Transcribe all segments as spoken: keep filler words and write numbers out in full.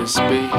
Miss B.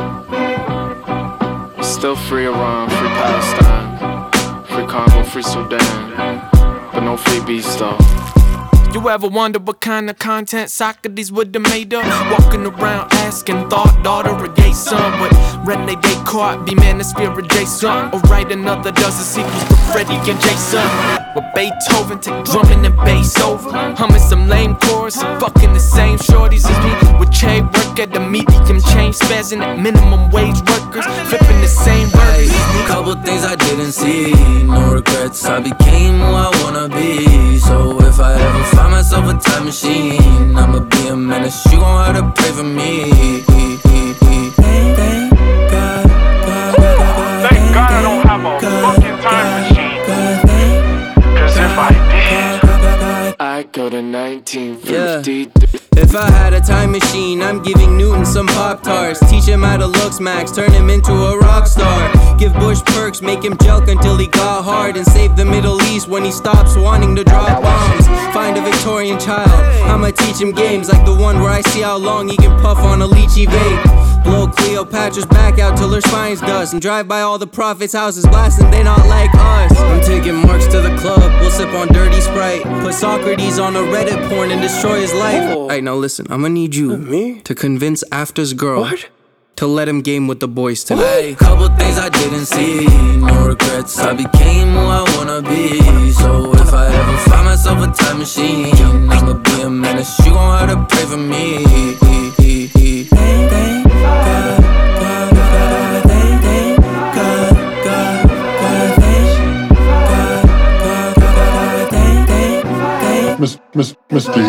Still free Iran, free Palestine, free Congo, free Sudan, but no free beast though. You ever wonder what kind of content Socrates would've made up? Walking around asking thought, daughter, or gay son. Would Rene Descartes be Manosphere adjacent? Or write another dozen sequels to Freddie and Jason? With Beethoven, take drumming and bass over, humming some lame chorus and fucking the same shorties as me. With Che work at the medium change, spazzing at minimum wage workers, flipping the same burgers. Hey, couple things I didn't see, no regrets, I became who I wanna be. So if I ever find myself a time machine, I'ma be a menace, you gon' have to pray for me. Thank God, God, God, Thank God I don't have a fucking time machine. Cause if I did, I go to nineteen fifty. If I had a time machine, I'm giving Newton some Pop-Tarts. Teach him how to looks max, turn him into a rock star. Give Bush perks, make him jelk until he got hard. And save the Middle East when he stops wanting to drop bombs. Find a Victorian child, I'ma teach him games like the one where I see how long he can puff on a lychee vape. Blow Cleopatra's back out till her spine's dust, and drive by all the prophets' houses blasting they not like us. I'm taking Marks to the club, we'll sip on dirty Sprite. Put Socrates on a Reddit porn and destroy his life. Alright, now listen, I'ma need you Me? to convince After's girl What? to let him game with the boys tonight. Hey, couple things I didn't see, no regrets, I became who I wanna be. So if I ever find myself a time machine, I'ma be a menace, you gon' have to pray for me. Thank God, God, God, thank, thank God, God, God, thank God, God, God, thank, thank, thank. Miss, Miss, Miss D.